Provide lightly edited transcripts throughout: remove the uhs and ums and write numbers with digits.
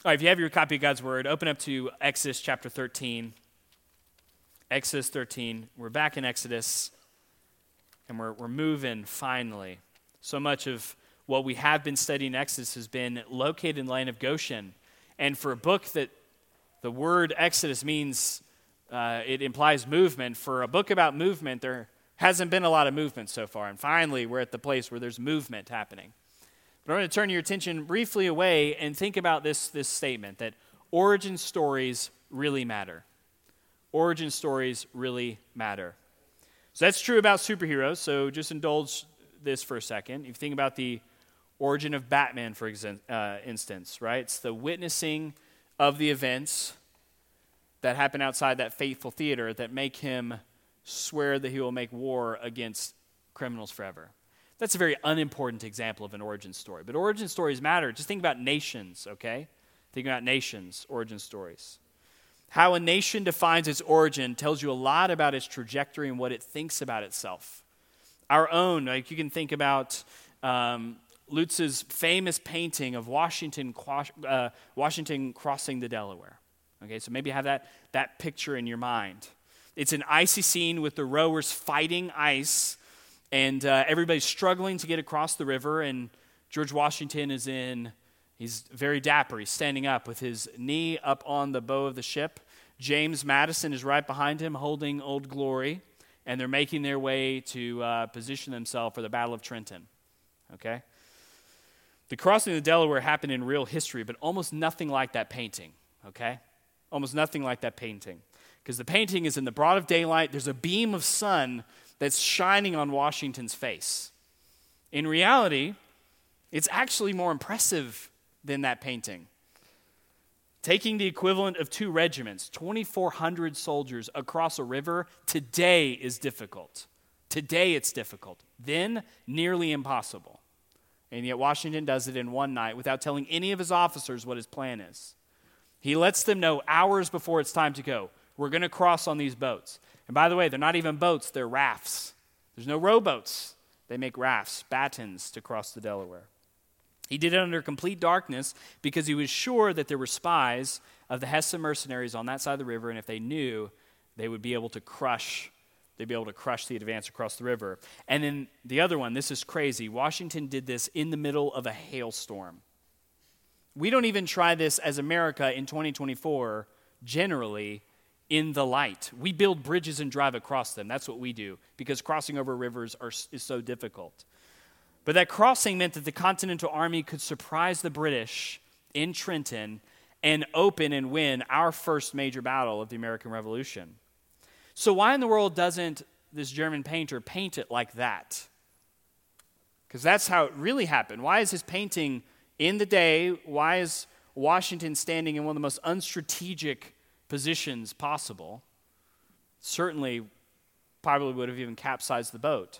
All right, if you have your copy of God's Word, open up to Exodus chapter 13. Exodus 13. We're back in Exodus, and we're moving finally. So much of what we have been studying in Exodus has been located in the land of Goshen. And for a book that the word Exodus means, it implies movement. For a book about movement, there hasn't been a lot of movement so far. And finally, we're at the place where there's movement happening. But I want to turn your attention briefly away and think about this statement that origin stories really matter. Origin stories really matter. So that's true about superheroes, so just indulge this for a second. If you think about the origin of Batman, for instance, right? It's the witnessing of the events that happen outside that fateful theater that make him swear that he will make war against criminals forever. That's a very unimportant example of an origin story. But origin stories matter. Just think about nations, okay? Think about nations, origin stories. How a nation defines its origin tells you a lot about its trajectory and what it thinks about itself. Our own, like you can think about Lutz's famous painting of Washington crossing the Delaware. Okay, so maybe have that picture in your mind. It's an icy scene with the rowers fighting ice, and everybody's struggling to get across the river, and George Washington he's very dapper. He's standing up with his knee up on the bow of the ship. James Madison is right behind him holding Old Glory, and they're making their way to position themselves for the Battle of Trenton. Okay? The crossing of the Delaware happened in real history, but almost nothing like that painting. Okay? Almost nothing like that painting. Because the painting is in the broad of daylight. There's a beam of sun that's shining on Washington's face. In reality, it's actually more impressive than that painting. Taking the equivalent of 2 regiments, 2,400 soldiers across a river, today is difficult. Today it's difficult. Then, nearly impossible. And yet Washington does it in one night without telling any of his officers what his plan is. He lets them know hours before it's time to go. We're going to cross on these boats. And by the way, they're not even boats, they're rafts. There's no rowboats. They make rafts, batons to cross the Delaware. He did it under complete darkness because he was sure that there were spies of the Hesse mercenaries on that side of the river, and if they knew, they would be able to crush the advance across the river. And then the other one, this is crazy. Washington did this in the middle of a hailstorm. We don't even try this as America in 2024, generally, in the light. We build bridges and drive across them. That's what we do, because crossing over rivers is so difficult. But that crossing meant that the Continental Army could surprise the British in Trenton and open and win our first major battle of the American Revolution. So why in the world doesn't this German painter paint it like that? Because that's how it really happened. Why is his painting in the day? Why is Washington standing in one of the most unstrategic positions possible? Certainly, probably would have even capsized the boat.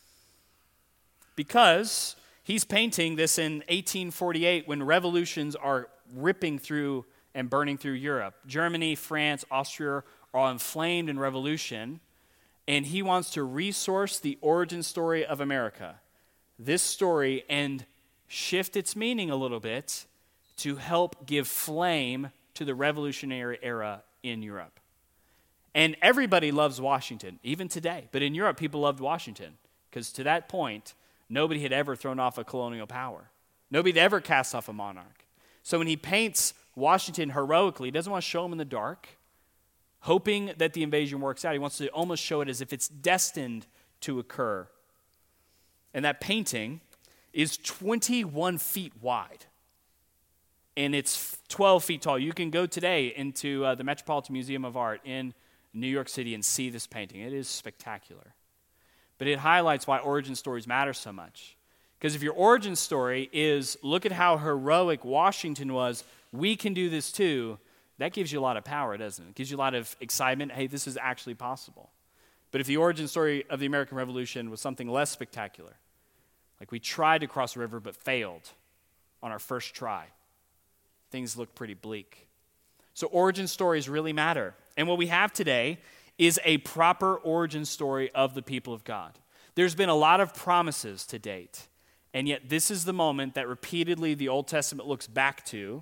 Because he's painting this in 1848 when revolutions are ripping through and burning through Europe. Germany, France, Austria are all inflamed in revolution, and he wants to resource the origin story of America, this story, and shift its meaning a little bit to help give flame to the revolutionary era in Europe. And everybody loves Washington, even today. But in Europe, people loved Washington because to that point, nobody had ever thrown off a colonial power. Nobody had ever cast off a monarch. So when he paints Washington heroically, he doesn't want to show him in the dark, hoping that the invasion works out. He wants to almost show it as if it's destined to occur. And that painting is 21 feet wide. And it's 12 feet tall. You can go today into the Metropolitan Museum of Art in New York City and see this painting. It is spectacular. But it highlights why origin stories matter so much. Because if your origin story is, look at how heroic Washington was, we can do this too, that gives you a lot of power, doesn't it? It gives you a lot of excitement. Hey, this is actually possible. But if the origin story of the American Revolution was something less spectacular, like we tried to cross a river but failed on our first try, things look pretty bleak. So origin stories really matter. And what we have today is a proper origin story of the people of God. There's been a lot of promises to date, and yet this is the moment that repeatedly the Old Testament looks back to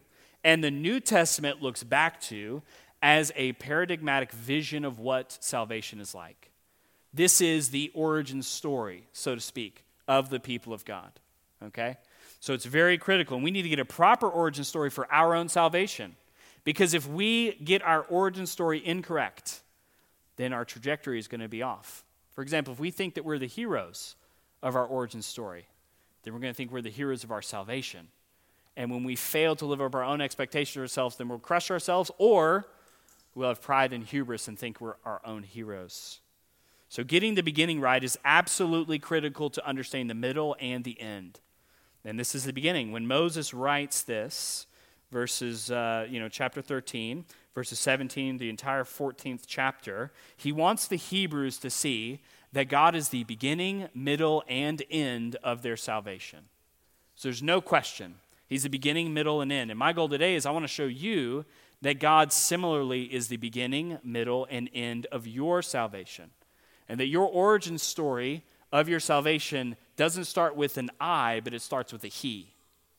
and the New Testament looks back to as a paradigmatic vision of what salvation is like. This is the origin story, so to speak, of the people of God, okay? So it's very critical, and we need to get a proper origin story for our own salvation, because if we get our origin story incorrect, then our trajectory is going to be off. For example, if we think that we're the heroes of our origin story, then we're going to think we're the heroes of our salvation. And when we fail to live up our own expectations of ourselves, then we'll crush ourselves, or we'll have pride and hubris and think we're our own heroes. So getting the beginning right is absolutely critical to understanding the middle and the end. And this is the beginning. When Moses writes this, verses, chapter 13, verses 17, the entire 14th chapter, he wants the Hebrews to see that God is the beginning, middle, and end of their salvation. So there's no question. He's the beginning, middle, and end. And my goal today is I want to show you that God similarly is the beginning, middle, and end of your salvation. And that your origin story of your salvation doesn't start with an I, but it starts with a he.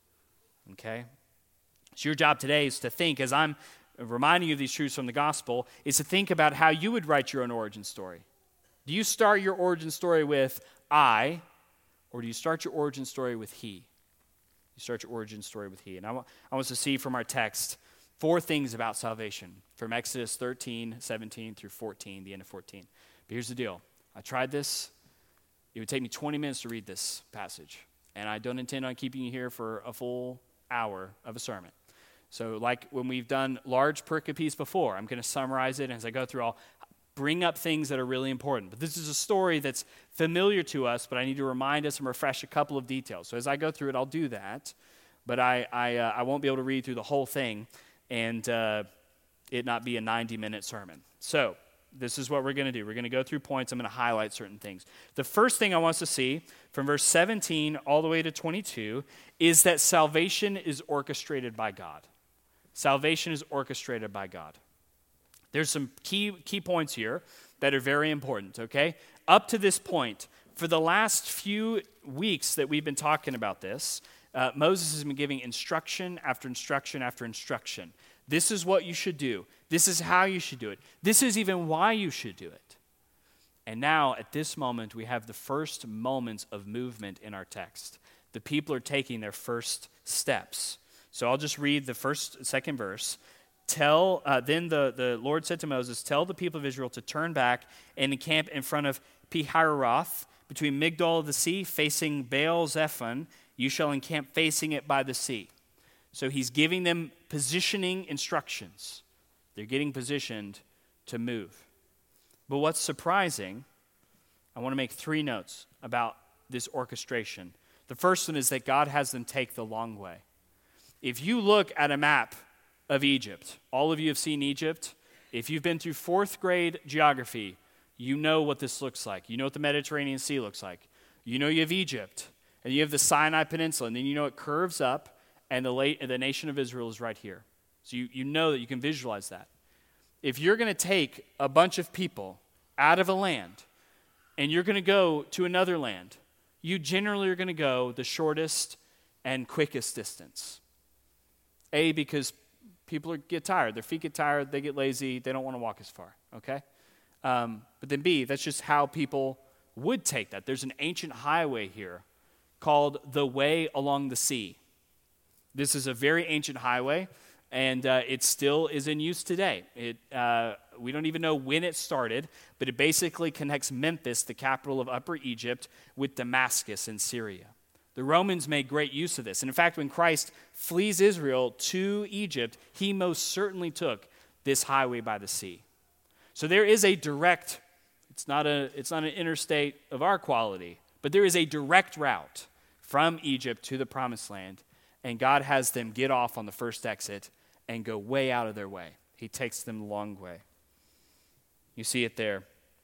Okay? So your job today is to think, as I'm reminding you of these truths from the gospel, is to think about how you would write your own origin story. Do you start your origin story with I, or do you start your origin story with he? You start your origin story with he. And I want us to see from our text 4 things about salvation from Exodus 13, 17 through 14, the end of 14. But here's the deal. I tried this. It would take me 20 minutes to read this passage. And I don't intend on keeping you here for a full hour of a sermon. So like when we've done large pericopes before, I'm going to summarize it. And as I go through, I'll bring up things that are really important. But this is a story that's familiar to us, but I need to remind us and refresh a couple of details. So as I go through it, I'll do that. But I won't be able to read through the whole thing and it not be a 90-minute sermon. So this is what we're going to do. We're going to go through points. I'm going to highlight certain things. The first thing I want us to see from verse 17 all the way to 22 is that salvation is orchestrated by God. Salvation is orchestrated by God. There's some key points here that are very important, okay? Up to this point, for the last few weeks that we've been talking about this, Moses has been giving instruction after instruction after instruction. This is what you should do. This is how you should do it. This is even why you should do it. And now, at this moment, we have the first moments of movement in our text. The people are taking their first steps. So I'll just read the second verse. Then the Lord said to Moses, "Tell the people of Israel to turn back and encamp in front of Pi-hahiroth, between Migdol of the sea, facing Baal-zephon. You shall encamp facing it by the sea." So he's giving them positioning instructions. They're getting positioned to move. But what's surprising, I want to make 3 notes about this orchestration. The first one is that God has them take the long way. If you look at a map of Egypt, all of you have seen Egypt. If you've been through 4th grade geography, you know what this looks like. You know what the Mediterranean Sea looks like. You know you have Egypt, and you have the Sinai Peninsula, and then you know it curves up, and the nation of Israel is right here. So you know that you can visualize that. If you're going to take a bunch of people out of a land, and you're going to go to another land, you generally are going to go the shortest and quickest distance. A, because people get tired. Their feet get tired. They get lazy. They don't want to walk as far, okay? But then B, that's just how people would take that. There's an ancient highway here called the Way Along the Sea. This is a very ancient highway, and it still is in use today. We don't even know when it started, but it basically connects Memphis, the capital of Upper Egypt, with Damascus in Syria. The Romans made great use of this. And in fact, when Christ flees Israel to Egypt, he most certainly took this highway by the sea. So there is a direct, it's not an interstate of our quality, but there is a direct route from Egypt to the Promised Land, and God has them get off on the first exit and go way out of their way. He takes them the long way. You see it there.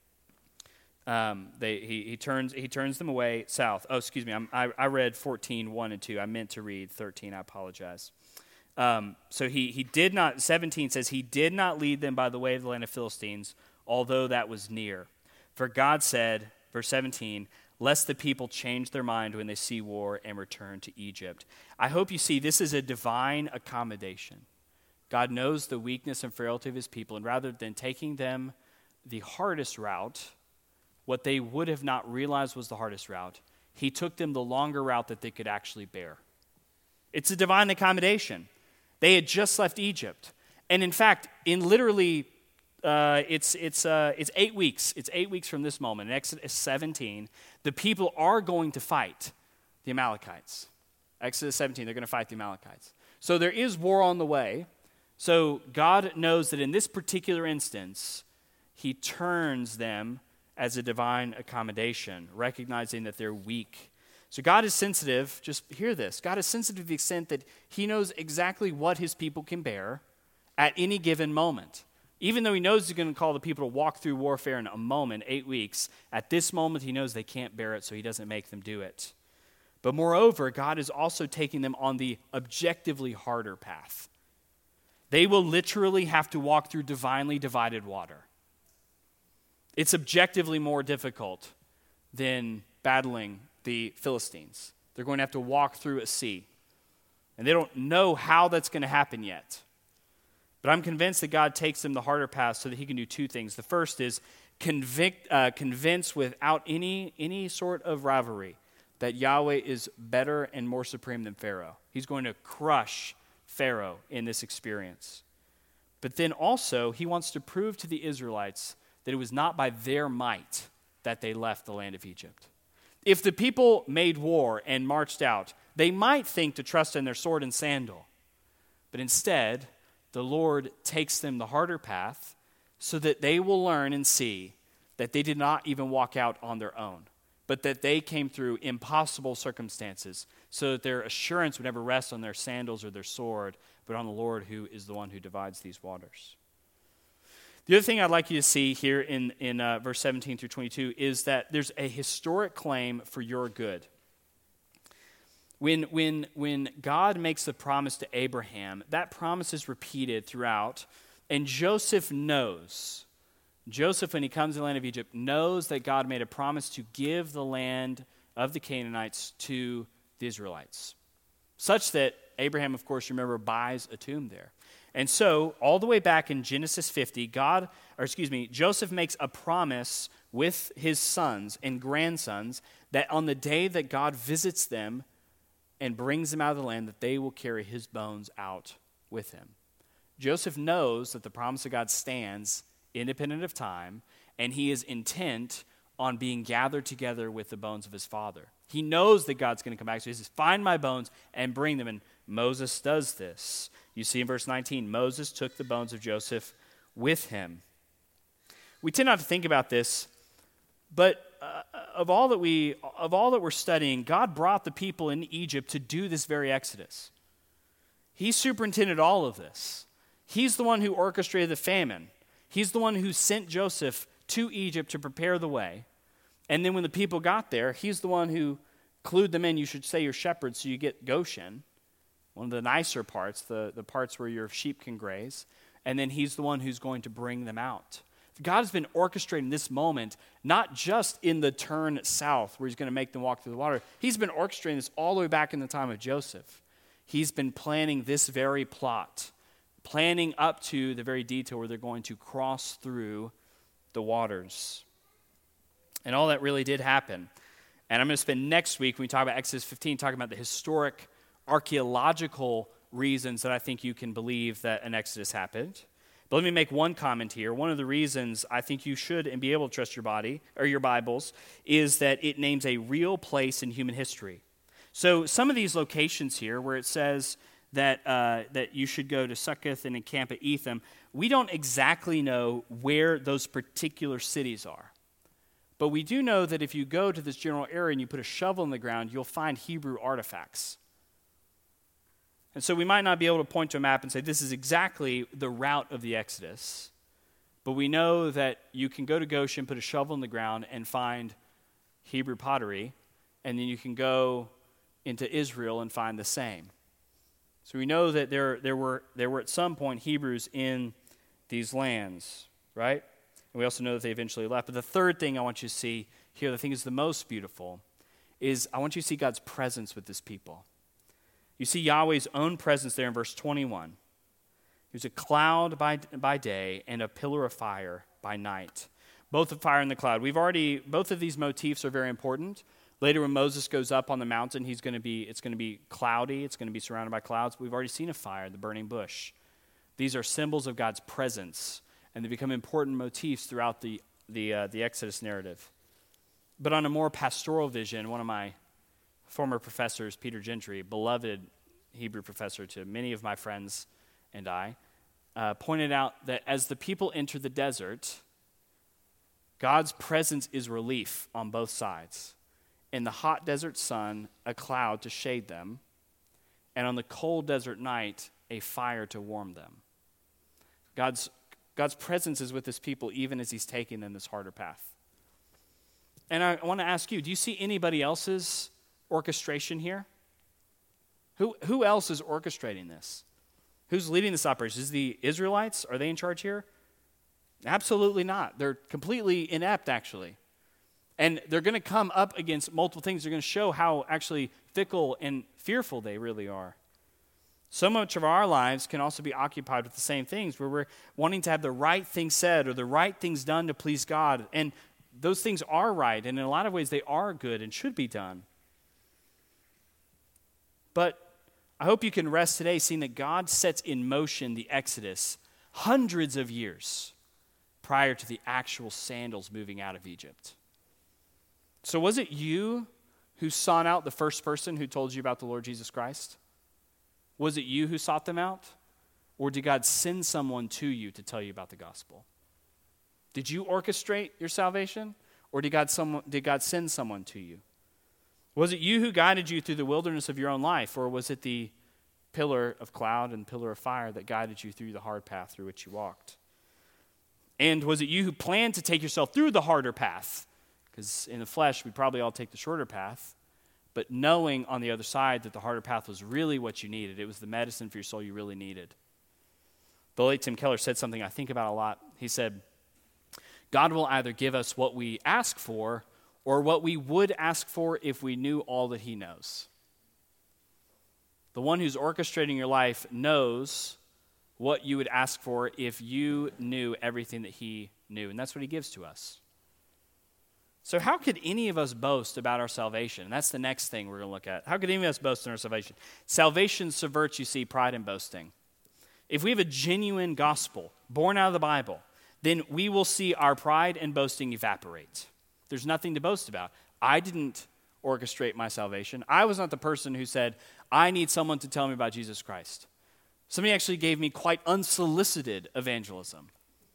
He turns them away south. Oh, excuse me. I read 14, 1 and 2. I meant to read 13. I apologize. So he did not, 17 says, he did not lead them by the way of the land of Philistines, although that was near. For God said, verse 17, lest the people change their mind when they see war and return to Egypt. I hope you see this is a divine accommodation. God knows the weakness and frailty of his people, and rather than taking them the hardest route, what they would have not realized was the hardest route, he took them the longer route that they could actually bear. It's a divine accommodation. They had just left Egypt. And in fact, in literally, it's 8 weeks. It's 8 weeks from this moment. In Exodus 17, the people are going to fight the Amalekites. Exodus 17, they're going to fight the Amalekites. So there is war on the way. So God knows that in this particular instance, he turns them as a divine accommodation, recognizing that they're weak. So God is sensitive, just hear this, God is sensitive to the extent that he knows exactly what his people can bear at any given moment. Even though he knows he's going to call the people to walk through warfare in a moment, 8 weeks, at this moment he knows they can't bear it, so he doesn't make them do it. But moreover, God is also taking them on the objectively harder path. They will literally have to walk through divinely divided water. It's objectively more difficult than battling the Philistines. They're going to have to walk through a sea. And they don't know how that's going to happen yet. But I'm convinced that God takes them the harder path so that he can do two things. The first is convince without any sort of rivalry that Yahweh is better and more supreme than Pharaoh. He's going to crush Pharaoh in this experience. But then also, he wants to prove to the Israelites that it was not by their might that they left the land of Egypt. If the people made war and marched out, they might think to trust in their sword and sandal. But instead, the Lord takes them the harder path so that they will learn and see that they did not even walk out on their own, but that they came through impossible circumstances so that their assurance would never rest on their sandals or their sword, but on the Lord who is the one who divides these waters. The other thing I'd like you to see here in verse 17 through 22 is that there's a historic claim for your good. When God makes the promise to Abraham, that promise is repeated throughout, and Joseph knows. Joseph, when he comes to the land of Egypt, knows that God made a promise to give the land of the Canaanites to the Israelites, such that Abraham, of course, remember, buys a tomb there. And so, all the way back in Genesis 50, Joseph makes a promise with his sons and grandsons that on the day that God visits them and brings them out of the land, that they will carry his bones out with him. Joseph knows that the promise of God stands independent of time, and he is intent on being gathered together with the bones of his father. He knows that God's going to come back, so he says, find my bones and bring them. And Moses does this. You see in verse 19, Moses took the bones of Joseph with him. We tend not to think about this, but of all that we're studying, God brought the people in Egypt to do this very exodus. He superintended all of this. He's the one who orchestrated the famine. He's the one who sent Joseph to Egypt to prepare the way. And then when the people got there, he's the one who clued them in. You should say you're shepherds, so you get Goshen, one of the nicer parts, the parts where your sheep can graze. And then he's the one who's going to bring them out. God has been orchestrating this moment, not just in the turn south where he's going to make them walk through the water. He's been orchestrating this all the way back in the time of Joseph. He's been planning this very plot, planning up to the very detail where they're going to cross through the waters. And all that really did happen. And I'm going to spend next week, when we talk about Exodus 15, talking about the historic archaeological reasons that I think you can believe that an Exodus happened. But let me make one comment here. One of the reasons I think you should and be able to trust your body or your Bibles is that it names a real place in human history. So some of these locations here where it says that you should go to Succoth and encamp at Etham, we don't exactly know where those particular cities are. But we do know that if you go to this general area and you put a shovel in the ground, you'll find Hebrew artifacts. And so we might not be able to point to a map and say this is exactly the route of the Exodus, but we know that you can go to Goshen, put a shovel in the ground, and find Hebrew pottery, and then you can go into Israel and find the same. So we know that there were at some point Hebrews in these lands, right? And we also know that they eventually left. But the third thing I want you to see here, the thing is the most beautiful, is I want you to see God's presence with this people. You see Yahweh's own presence there in verse 21. He was a cloud by day and a pillar of fire by night. Both the fire and the cloud. Both of these motifs are very important. Later when Moses goes up on the mountain, it's going to be cloudy. It's going to be surrounded by clouds. We've already seen a fire, the burning bush. These are symbols of God's presence, and they become important motifs throughout the Exodus narrative. But on a more pastoral vision, one of my former professors, Peter Gentry, beloved Hebrew professor to many of my friends and I, pointed out that as the people enter the desert, God's presence is relief on both sides. In the hot desert sun, a cloud to shade them, and on the cold desert night, a fire to warm them. God's presence is with his people even as he's taking them this harder path. And I want to ask you, do you see anybody else's orchestration here? Who else is orchestrating this? Who's leading this operation? Is it the Israelites? Are they in charge here? Absolutely not. They're completely inept, actually. And they're going to come up against multiple things. They're going to show how actually fickle and fearful they really are. So much of our lives can also be occupied with the same things, where we're wanting to have the right things said or the right things done to please God. And those things are right, and in a lot of ways they are good and should be done. But I hope you can rest today seeing that God sets in motion the Exodus hundreds of years prior to the actual sandals moving out of Egypt. So was it you who sought out the first person who told you about the Lord Jesus Christ? Was it you who sought them out? Or did God send someone to you to tell you about the gospel? Did you orchestrate your salvation? Or did God send someone to you? Was it you who guided you through the wilderness of your own life? Or was it the pillar of cloud and pillar of fire that guided you through the hard path through which you walked? And was it you who planned to take yourself through the harder path? Because in the flesh, we probably all take the shorter path, but knowing on the other side that the harder path was really what you needed. It was the medicine for your soul you really needed. The late Tim Keller said something I think about a lot. He said, God will either give us what we ask for or what we would ask for if we knew all that he knows. The one who's orchestrating your life knows what you would ask for if you knew everything that he knew, and that's what he gives to us. So how could any of us boast about our salvation? And that's the next thing we're going to look at. How could any of us boast in our salvation? Salvation subverts, you see, pride and boasting. If we have a genuine gospel born out of the Bible, then we will see our pride and boasting evaporate. There's nothing to boast about. I didn't orchestrate my salvation. I was not the person who said, I need someone to tell me about Jesus Christ. Somebody actually gave me quite unsolicited evangelism,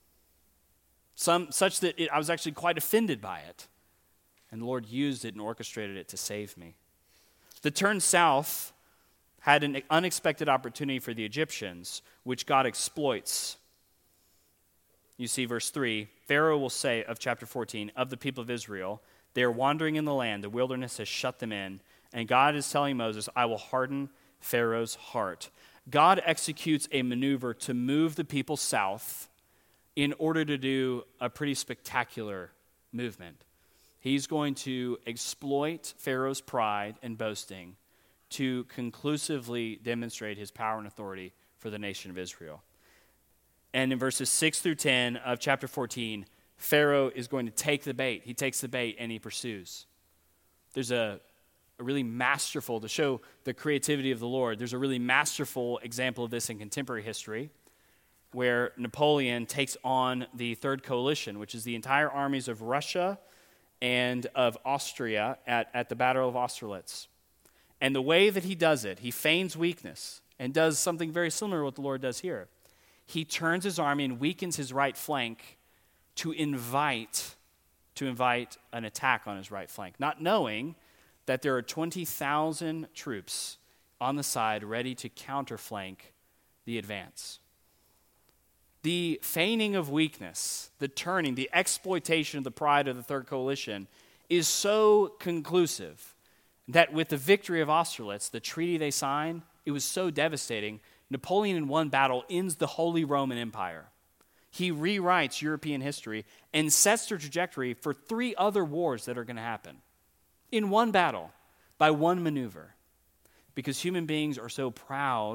such that I was actually quite offended by it. And the Lord used it and orchestrated it to save me. The turn south had an unexpected opportunity for the Egyptians, which God exploits. You see verse 3, Pharaoh will say of chapter 14, of the people of Israel, they are wandering in the land, the wilderness has shut them in, and God is telling Moses, I will harden Pharaoh's heart. God executes a maneuver to move the people south in order to do a pretty spectacular movement. He's going to exploit Pharaoh's pride and boasting to conclusively demonstrate his power and authority for the nation of Israel. And in verses 6 through 10 of chapter 14, Pharaoh is going to take the bait. He takes the bait and he pursues. There's a really masterful, to show the creativity of the Lord, there's a really masterful example of this in contemporary history, where Napoleon takes on the Third Coalition, which is the entire armies of Russia and of Austria at the Battle of Austerlitz. And the way that he does it, he feigns weakness and does something very similar to what the Lord does here. He turns his army and weakens his right flank to invite an attack on his right flank, not knowing that there are 20,000 troops on the side ready to counterflank the advance. The feigning of weakness, the turning, the exploitation of the pride of the Third Coalition is so conclusive that with the victory of Austerlitz, the treaty they sign, it was so devastating. Napoleon in one battle ends the Holy Roman Empire. He rewrites European history and sets the trajectory for 3 other wars that are going to happen in one battle by one maneuver. Because human beings are so proud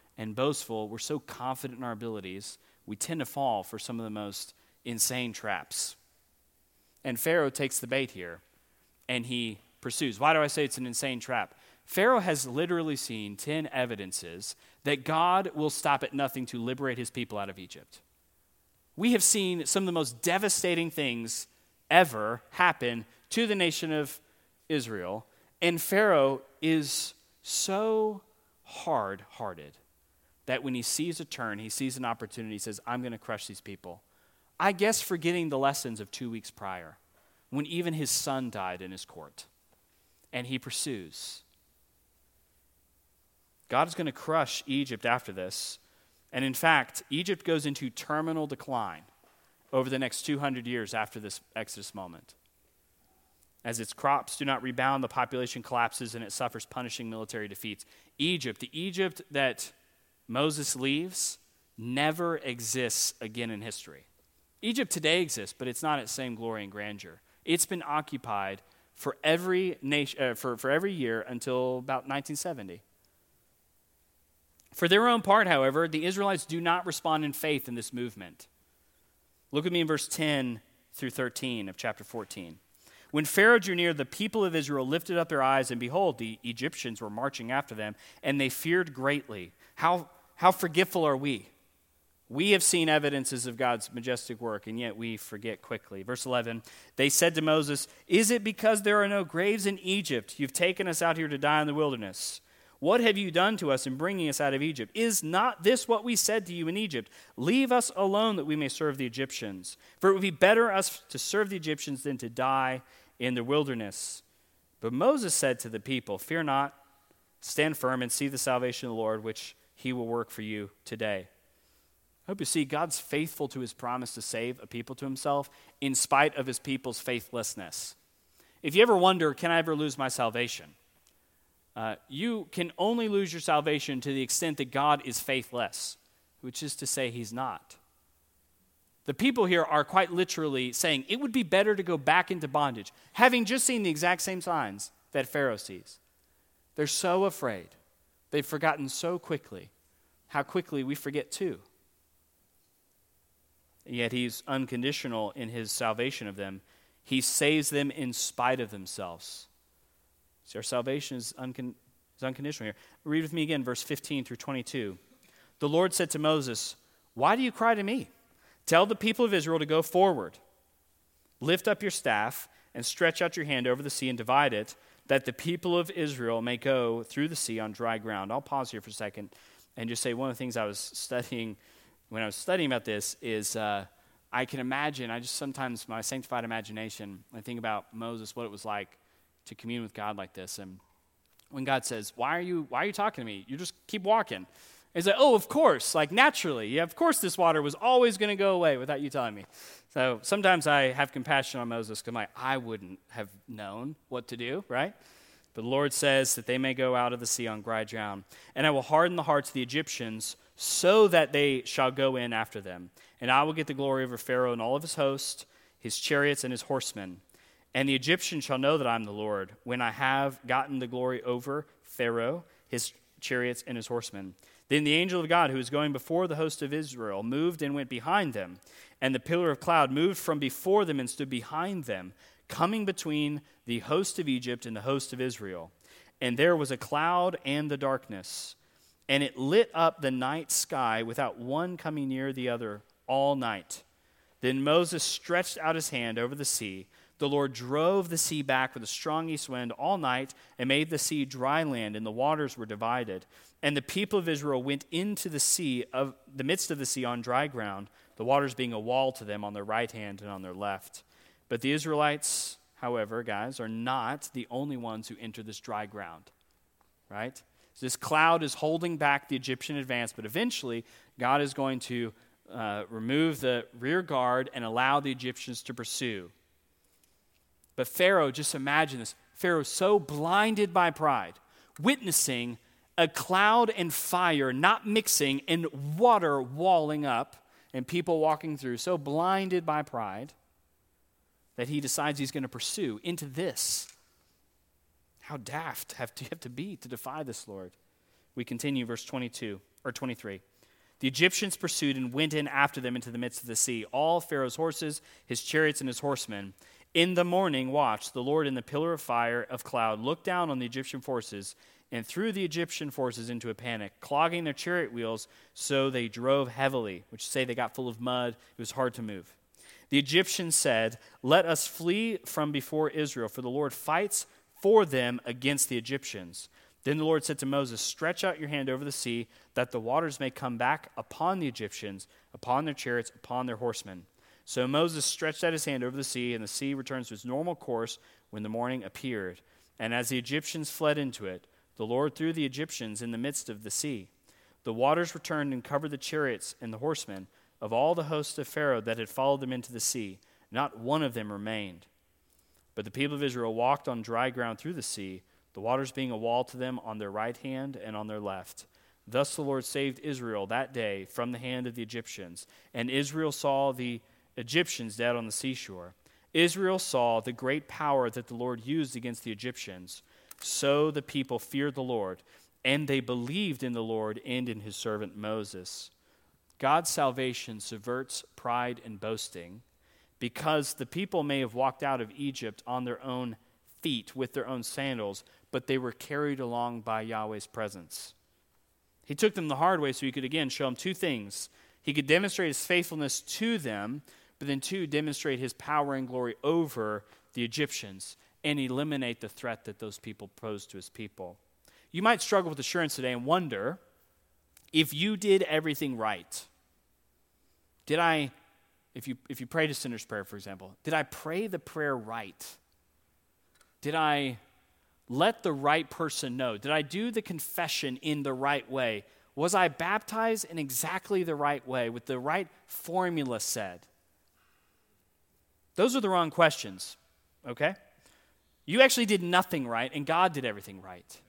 and boastful, we're so confident in our abilities, we tend to fall for some of the most insane traps. And Pharaoh takes the bait here, and he pursues. Why do I say it's an insane trap? Pharaoh has literally seen 10 evidences that God will stop at nothing to liberate his people out of Egypt. We have seen some of the most devastating things ever happen to the nation of Israel, and Pharaoh is so hard-hearted that when he sees a turn, he sees an opportunity, he says, I'm going to crush these people. I guess forgetting the lessons of 2 weeks prior, when even his son died in his court. And he pursues. God is going to crush Egypt after this. And in fact, Egypt goes into terminal decline over the next 200 years after this Exodus moment. As its crops do not rebound, the population collapses and it suffers punishing military defeats. Egypt, the Egypt that Moses leaves, never exists again in history. Egypt today exists, but it's not its same glory and grandeur. It's been occupied for every nation, for every year until about 1970. For their own part, however, the Israelites do not respond in faith in this movement. Look with me in verse 10 through 13 of chapter 14. When Pharaoh drew near, the people of Israel lifted up their eyes, and behold, the Egyptians were marching after them, and they feared greatly. How forgetful are we? We have seen evidences of God's majestic work, and yet we forget quickly. Verse 11, they said to Moses, is it because there are no graves in Egypt you've taken us out here to die in the wilderness? What have you done to us in bringing us out of Egypt? Is not this what we said to you in Egypt? Leave us alone that we may serve the Egyptians. For it would be better us to serve the Egyptians than to die in the wilderness. But Moses said to the people, fear not, stand firm and see the salvation of the Lord, which he will work for you today. I hope you see God's faithful to his promise to save a people to himself in spite of his people's faithlessness. If you ever wonder, can I ever lose my salvation? You can only lose your salvation to the extent that God is faithless, which is to say he's not. The people here are quite literally saying it would be better to go back into bondage, having just seen the exact same signs that Pharaoh sees. They're so afraid. They've forgotten so quickly how quickly we forget too. And yet he's unconditional in his salvation of them. He saves them in spite of themselves. See, our salvation is unconditional here. Read with me again, verse 15 through 22. The Lord said to Moses, why do you cry to me? Tell the people of Israel to go forward. Lift up your staff and stretch out your hand over the sea and divide it, that the people of Israel may go through the sea on dry ground. I'll pause here for a second and just say one of the things I was studying when I was studying about this is I can imagine, sometimes my sanctified imagination, I think about Moses, what it was like to commune with God like this. And when God says, why are you talking to me? You just keep walking. It's like, oh, of course, like naturally. Yeah, of course this water was always going to go away without you telling me. So sometimes I have compassion on Moses because I wouldn't have known what to do, right? But the Lord says that they may go out of the sea on dry ground. And I will harden the hearts of the Egyptians so that they shall go in after them. And I will get the glory over Pharaoh and all of his host, his chariots and his horsemen. And the Egyptians shall know that I am the Lord, when I have gotten the glory over Pharaoh, his chariots, and his horsemen. Then the angel of God, who was going before the host of Israel, moved and went behind them. And the pillar of cloud moved from before them and stood behind them, coming between the host of Egypt and the host of Israel. And there was a cloud and the darkness, and it lit up the night sky without one coming near the other all night. Then Moses stretched out his hand over the sea. The Lord drove the sea back with a strong east wind all night and made the sea dry land, and the waters were divided. And the people of Israel went into the sea, of the midst of the sea on dry ground, the waters being a wall to them on their right hand and on their left. But the Israelites, however, guys, are not the only ones who enter this dry ground, right? So this cloud is holding back the Egyptian advance, but eventually God is going to remove the rear guard and allow the Egyptians to pursue. But Pharaoh, just imagine this, Pharaoh so blinded by pride, witnessing a cloud and fire not mixing and water walling up and people walking through, so blinded by pride that he decides he's going to pursue into this. How daft do you have to be to defy this, Lord? We continue, verse 22. or 23. The Egyptians pursued and went in after them into the midst of the sea, all Pharaoh's horses, his chariots, and his horsemen. In the morning watch, the Lord in the pillar of fire of cloud looked down on the Egyptian forces and threw the Egyptian forces into a panic, clogging their chariot wheels, so they drove heavily, which say they got full of mud. It was hard to move. The Egyptians said, "Let us flee from before Israel, for the Lord fights for them against the Egyptians." Then the Lord said to Moses, "Stretch out your hand over the sea, that the waters may come back upon the Egyptians, upon their chariots, upon their horsemen." So Moses stretched out his hand over the sea, and the sea returned to its normal course when the morning appeared. And as the Egyptians fled into it, the Lord threw the Egyptians in the midst of the sea. The waters returned and covered the chariots and the horsemen of all the hosts of Pharaoh that had followed them into the sea. Not one of them remained. But the people of Israel walked on dry ground through the sea, the waters being a wall to them on their right hand and on their left. Thus the Lord saved Israel that day from the hand of the Egyptians. And Israel saw the Egyptians dead on the seashore. Israel saw the great power that the Lord used against the Egyptians. So the people feared the Lord, and they believed in the Lord and in his servant Moses. God's salvation subverts pride and boasting, because the people may have walked out of Egypt on their own feet with their own sandals, but they were carried along by Yahweh's presence. He took them the hard way so he could again show them two things. He could demonstrate his faithfulness to them, but then two, demonstrate his power and glory over the Egyptians and eliminate the threat that those people posed to his people. You might struggle with assurance today and wonder if you did everything right. If you prayed a sinner's prayer, for example, did I pray the prayer right? Did I let the right person know? Did I do the confession in the right way? Was I baptized in exactly the right way, with the right formula said? Those are the wrong questions, okay? You actually did nothing right, and God did everything right.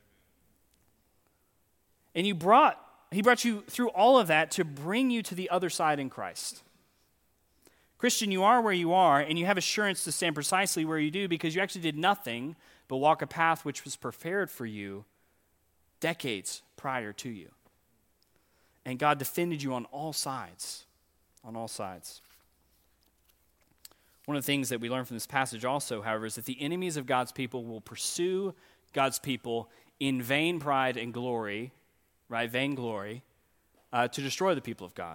And He brought you through all of that to bring you to the other side in Christ. Christian, you are where you are, and you have assurance to stand precisely where you do because you actually did nothing but walk a path which was prepared for you decades prior to you. And God defended you on all sides. On all sides. One of the things that we learn from this passage also, however, is that the enemies of God's people will pursue God's people in vain pride and glory, right? Vainglory, to destroy the people of God.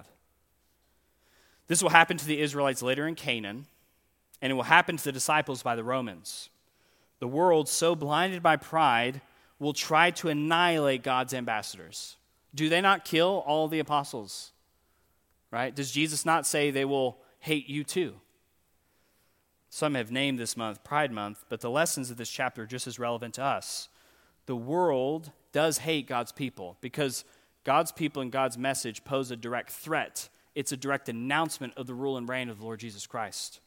This will happen to the Israelites later in Canaan, and it will happen to the disciples by the Romans. The world, so blinded by pride, will try to annihilate God's ambassadors. Do they not kill all the apostles? Right? Does Jesus not say they will hate you too? Some have named this month Pride Month, but the lessons of this chapter are just as relevant to us. The world does hate God's people because God's people and God's message pose a direct threat. It's a direct announcement of the rule and reign of the Lord Jesus Christ.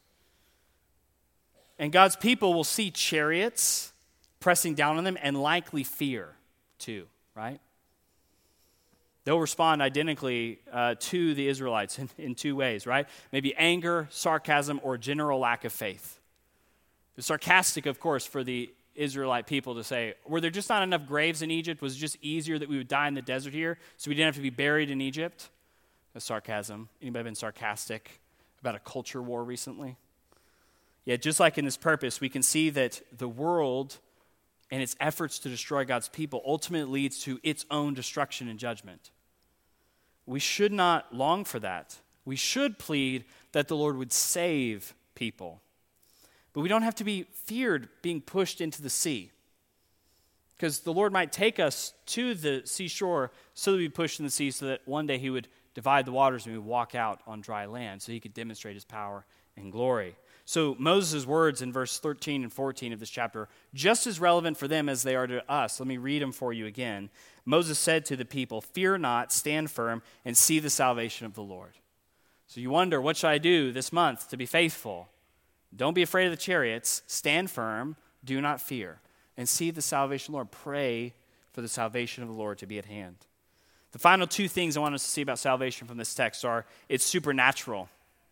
And God's people will see chariots pressing down on them and likely fear too, right? They'll respond identically to the Israelites in two ways, right? Maybe anger, sarcasm, or general lack of faith. It's sarcastic, of course, for the Israelite people to say, were there just not enough graves in Egypt? Was it just easier that we would die in the desert here so we didn't have to be buried in Egypt? That's sarcasm. Anybody been sarcastic about a culture war recently? Yeah, just like in this purpose, we can see that the world and its efforts to destroy God's people ultimately leads to its own destruction and judgment. We should not long for that. We should plead that the Lord would save people. But we don't have to be feared being pushed into the sea. Because the Lord might take us to the seashore so that we push in the sea so that one day He would divide the waters and we would walk out on dry land so He could demonstrate His power and glory. So Moses' words in verse 13 and 14 of this chapter, just as relevant for them as they are to us. Let me read them for you again. Moses said to the people, "Fear not, stand firm, and see the salvation of the Lord." So you wonder, what should I do this month to be faithful? Don't be afraid of the chariots. Stand firm, do not fear, and see the salvation of the Lord. Pray for the salvation of the Lord to be at hand. The final two things I want us to see about salvation from this text are it's supernatural.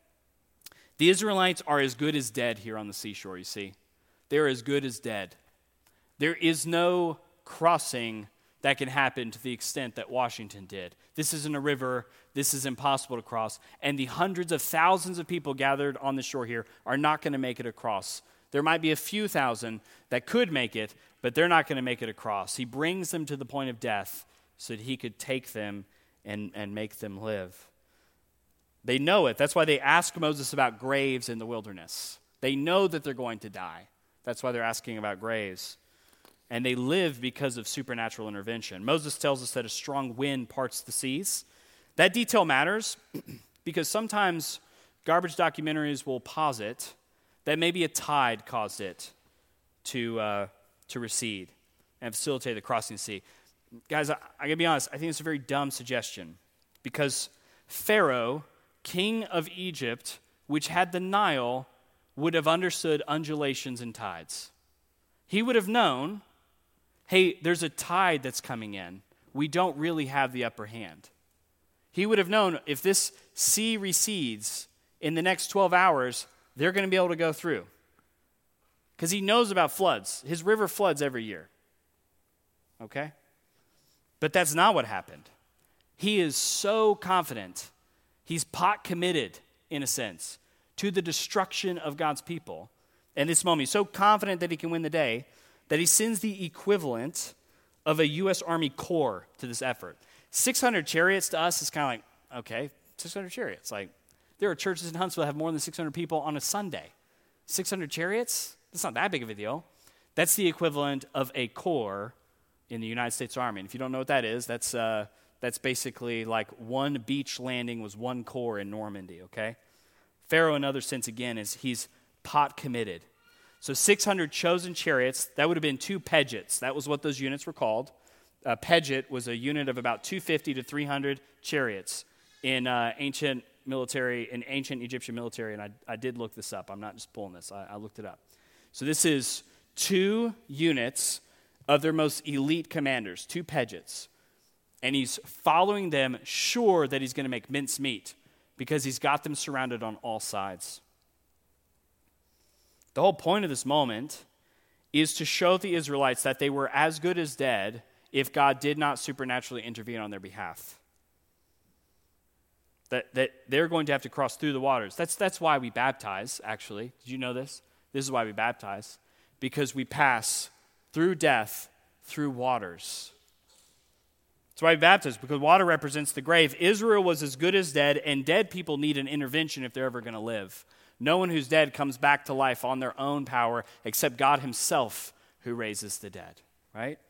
The Israelites are as good as dead here on the seashore, you see. They're as good as dead. There is no crossing that can happen to the extent that Washington did. This isn't a river. This is impossible to cross. And the hundreds of thousands of people gathered on the shore here are not going to make it across. There might be a few thousand that could make it, but they're not going to make it across. He brings them to the point of death so that he could take them and make them live. They know it. That's why they ask Moses about graves in the wilderness. They know that they're going to die. That's why they're asking about graves. And they live because of supernatural intervention. Moses tells us that a strong wind parts the seas. That detail matters because sometimes garbage documentaries will posit that maybe a tide caused it to recede and facilitate the crossing the sea. Guys, I gotta be honest, I think it's a very dumb suggestion because Pharaoh, king of Egypt, which had the Nile, would have understood undulations and tides. He would have known, hey, there's a tide that's coming in. We don't really have the upper hand. He would have known if this sea recedes in the next 12 hours, they're going to be able to go through. Because he knows about floods. His river floods every year. Okay? But that's not what happened. He is so confident. He's pot committed, in a sense, to the destruction of God's people. And this moment, he's so confident that he can win the day that he sends the equivalent of a U.S. Army Corps to this effort. 600 chariots to us is kind of like, okay, 600 chariots. Like, there are churches in Huntsville that have more than 600 people on a Sunday. 600 chariots? That's not that big of a deal. That's the equivalent of a corps in the United States Army. And if you don't know what that is, that's basically like one beach landing was one corps in Normandy, okay? Pharaoh, in another sense, again, is he's pot committed. So 600 chosen chariots, that would have been 2 Pegets. That was what those units were called. A Peget was a unit of about 250 to 300 chariots in ancient Egyptian military, and I did look this up. I'm not just pulling this. I looked it up. So this is 2 units of their most elite commanders, 2 Pegets. And he's following them, sure that he's going to make mincemeat because he's got them surrounded on all sides. The whole point of this moment is to show the Israelites that they were as good as dead if God did not supernaturally intervene on their behalf. That they're going to have to cross through the waters. That's why we baptize, actually. Did you know this? This is why we baptize. Because we pass through death, through waters. That's why we baptize, because water represents the grave. Israel was as good as dead, and dead people need an intervention if they're ever going to live. No one who's dead comes back to life on their own power, except God himself who raises the dead, right?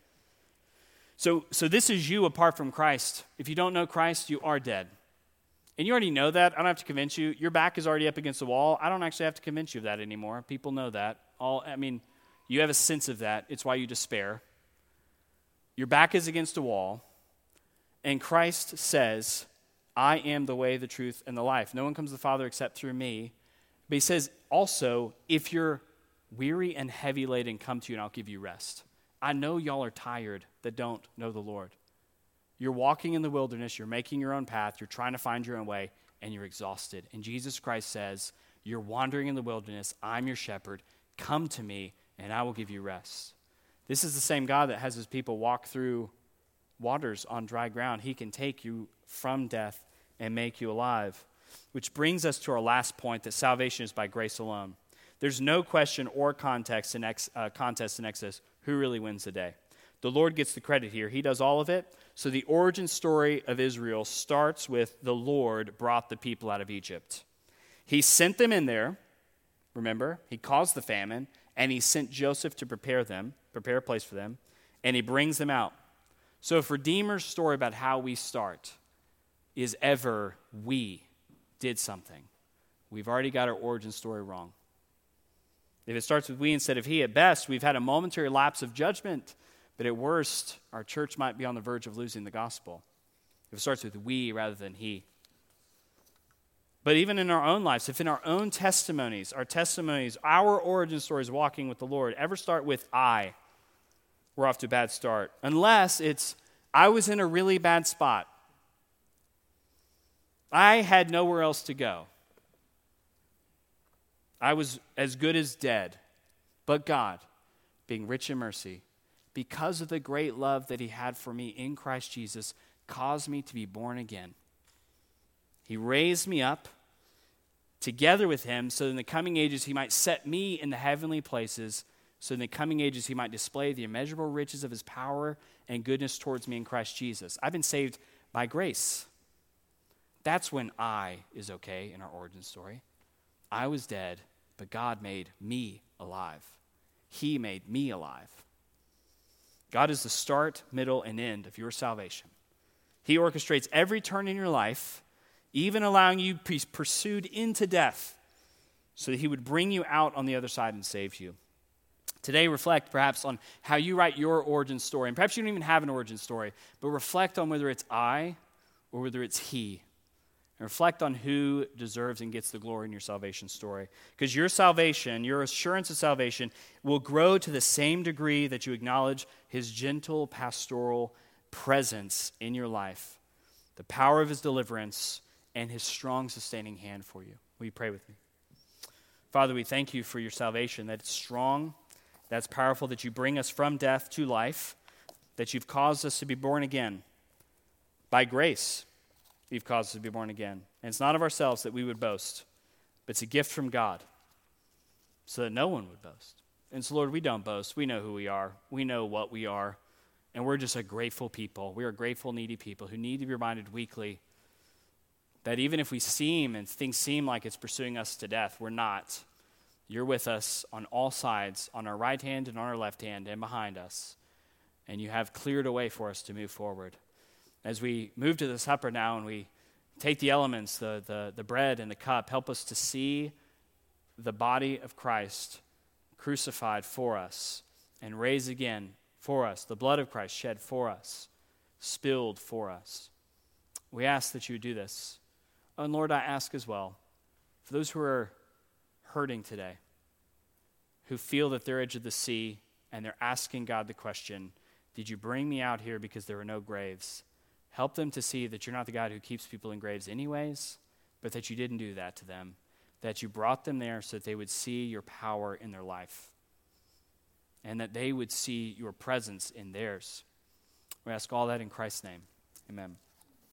So this is you apart from Christ. If you don't know Christ, you are dead. And you already know that. I don't have to convince you. Your back is already up against the wall. I don't actually have to convince you of that anymore. People know that. You have a sense of that. It's why you despair. Your back is against a wall. And Christ says, I am the way, the truth, and the life. No one comes to the Father except through me. But he says also, if you're weary and heavy laden, come to you and I'll give you rest. I know y'all are tired that don't know the Lord. You're walking in the wilderness, you're making your own path, you're trying to find your own way, and you're exhausted. And Jesus Christ says, you're wandering in the wilderness, I'm your shepherd, come to me and I will give you rest. This is the same God that has his people walk through waters on dry ground. He can take you from death and make you alive. Which brings us to our last point, that salvation is by grace alone. There's no question or contest in Exodus who really wins the day. The Lord gets the credit here. He does all of it. So the origin story of Israel starts with the Lord brought the people out of Egypt. He sent them in there, remember? He caused the famine, and he sent Joseph to prepare a place for them, and he brings them out. So if Redeemer's story about how we start is ever we did something, we've already got our origin story wrong. If it starts with we instead of he, at best, we've had a momentary lapse of judgment, but at worst, our church might be on the verge of losing the gospel. If it starts with we rather than he. But even in our own lives, if in our own testimonies, our origin stories walking with the Lord ever start with I, we're off to a bad start. Unless it's, I was in a really bad spot. I had nowhere else to go. I was as good as dead. But God, being rich in mercy, because of the great love that he had for me in Christ Jesus, caused me to be born again. He raised me up together with him so that in the coming ages he might set me in the heavenly places, so in the coming ages he might display the immeasurable riches of his power and goodness towards me in Christ Jesus. I've been saved by grace. That's when I is okay in our origin story. I was dead, but God made me alive. He made me alive. God is the start, middle, and end of your salvation. He orchestrates every turn in your life, even allowing you to be pursued into death, so that he would bring you out on the other side and save you. Today, reflect perhaps on how you write your origin story. And perhaps you don't even have an origin story, but reflect on whether it's I or whether it's he. And reflect on who deserves and gets the glory in your salvation story. Because your salvation, your assurance of salvation, will grow to the same degree that you acknowledge his gentle pastoral presence in your life, the power of his deliverance, and his strong sustaining hand for you. Will you pray with me? Father, we thank you for your salvation, that it's strong, that's powerful, that you bring us from death to life, that you've caused us to be born again. By grace, you've caused us to be born again. And it's not of ourselves that we would boast, but it's a gift from God so that no one would boast. And so, Lord, we don't boast. We know who we are. We know what we are. And we're just a grateful people. We are grateful, needy people who need to be reminded weekly that even if we seem and things seem like it's pursuing us to death, we're not. You're with us on all sides, on our right hand and on our left hand and behind us. And you have cleared a way for us to move forward. As we move to the supper now and we take the elements, the bread and the cup, help us to see the body of Christ crucified for us and raised again for us, the blood of Christ shed for us, spilled for us. We ask that you would do this. And Lord, I ask as well, for those who are hurting today, who feel that they're edge of the sea and they're asking God the question, did you bring me out here because there were no graves? Help them to see that you're not the God who keeps people in graves anyways, but that you didn't do that to them, that you brought them there so that they would see your power in their life and that they would see your presence in theirs. We ask all that in Christ's name. Amen.